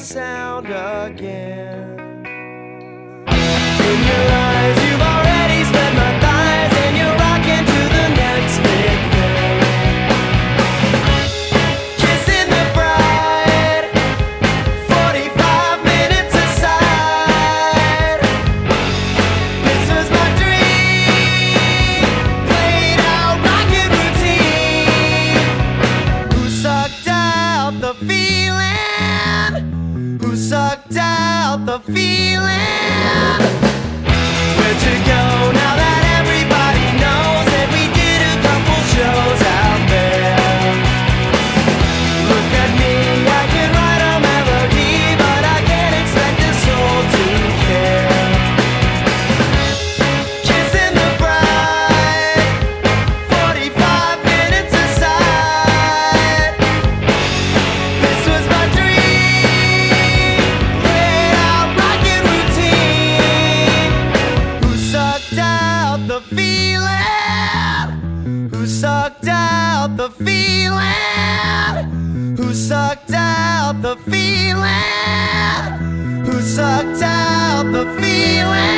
sound again. In your eyes, you've already spent my thighs, and you're rocking to the next big thing. Kissing the bride, 45 minutes aside. This was my dream, played out rockin' routine. Who sucked out the feeling? Who sucked out the feeling? Where'd you go now that everybody knows that we did a couple shows out there? Look at me, I can write a melody, but I can't expect a soul to care. Kissing the bride, 45 minutes aside. This was my dream, played out rockin' routine. Who sucked out the feeling? Who sucked out the feeling? Who sucked out the feeling? Who sucked out the feeling?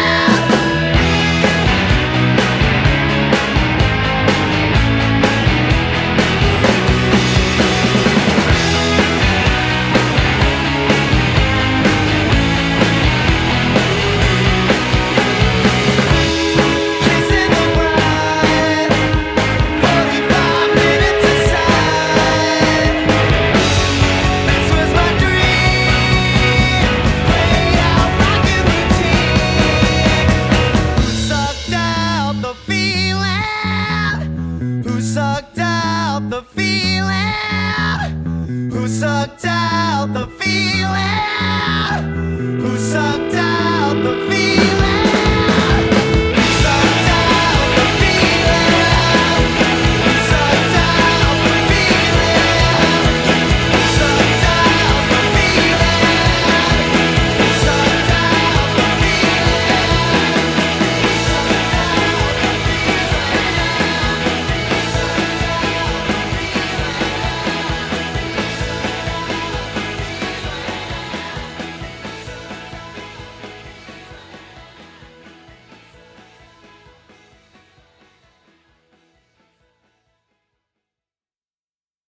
Kissing the bride, 45 minutes aside. This was my dream, played out rockin' routine. Who sucked out the feeling? Who sucked out the feeling? Who sucked out the feeling? Who sucked out the feeling?